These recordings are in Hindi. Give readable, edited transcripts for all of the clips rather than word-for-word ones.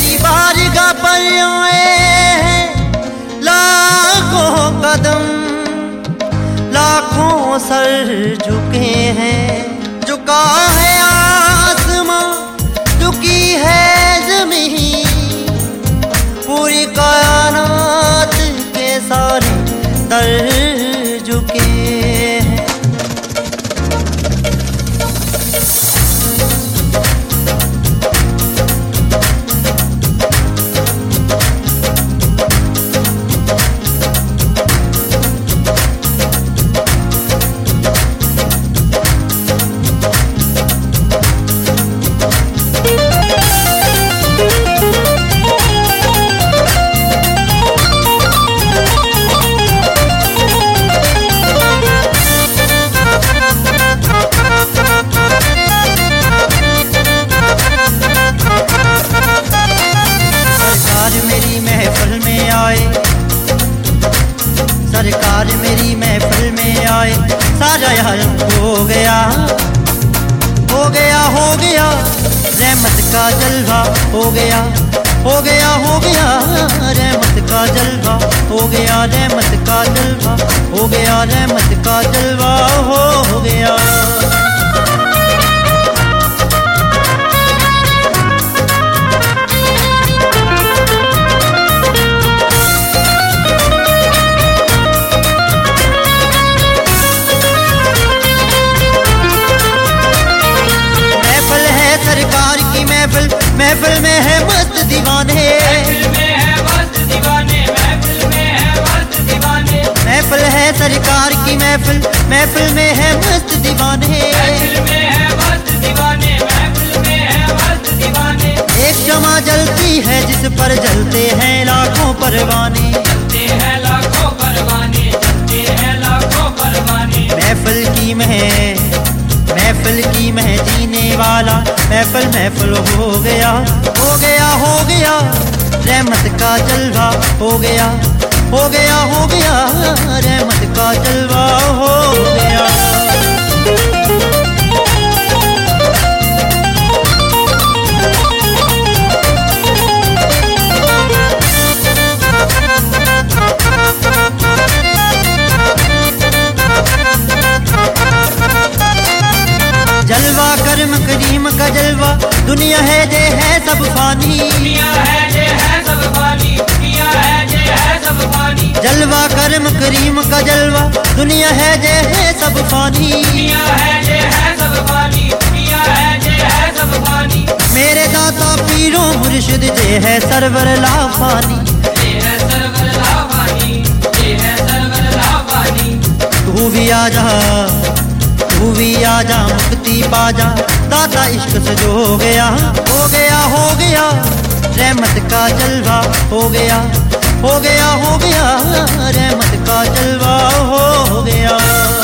तेरी बारगाह पर आए हैं लाखों कदम, लाखों सर झुके हैं। झुका है आसमां, झुकी है ज़मीन, पूरी कायनात के सारे दर झुके हैं। सरकार मेरी महफिल में आए, सारा यार हो गया, हो गया, हो गया, रहमत का जलवा हो गया, हो गया, हो गया, रहमत का जलवा हो गया, रहमत का जलवा हो गया, रहमत का जलवा हो गया। सरकार की महफिल, महफिल में है मस्त दीवाने, महफिल में है मस्त दीवाने, महफिल में है मस्त दीवाने। महफिल है सरकार की महफिल, महफिल में है मस्त दीवाने, महफिल में है मस्त दीवाने, महफिल में है मस्त दीवाने। एक शमा जलती है जिस पर जलते हैं लाखों परवाने, जलते हैं लाखों परवाने, जलते हैं लाखों परवाने। महफिल की मैं जीने वाला, महफिल महफिल हो गया, हो गया, हो गया, रहमत का जलवा हो गया, हो गया, हो गया, रहमत का जलवा हो गया। जलवा करम करीम का जलवा, दुनिया है जे है सब फानी, दुनिया है जे है सब फानी, दुनिया है जे है सब फानी। जलवा करम करीम का जलवा, दुनिया है जे है सब फानी, दुनिया है जे है सब फानी, दुनिया है जे है सब फानी। मेरे दाता पीरों मुर्शिद जे है सरवर लाफानी, जे है सरवर लाफानी, जे है सरवर लाफानी। तू भी आजा, तू भी आजा, मुक्ति पाजा, दाता इश्क से जो हो गया, हो गया, हो गया, रहमत का जलवा हो गया, हो गया, हो गया, रहमत का जलवा हो गया।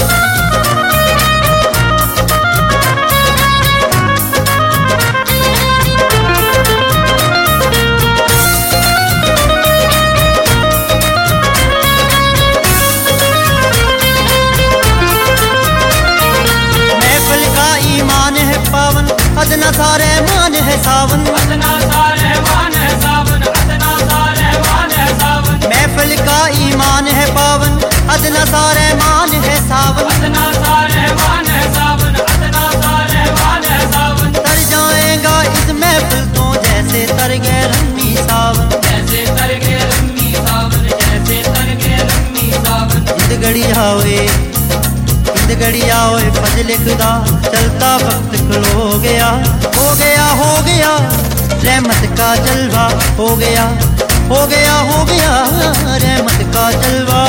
पावन अदना सारे मान है सावन, अदना सारे मान है सावन, अदना सारे मान है सावन। महफिल का ईमान है पावन, अदना सारे मान है सावन, अदना सारे मान है सावन, अदना सारे मान है सावन। तर जाएगा इस महफिल तो जैसे तर गए रम्मी सावन, जैसे तर गए रम्मी सावन, जैसे तर गए रम्मी सावन। जिंद गड़ी आवे, जिंद गड़ी आवे, फजल खुदा चलता वक्त खलो गया, हो गया, हो गया, रहमत का जलवा हो गया, हो गया, हो गया, रहमत का जलवा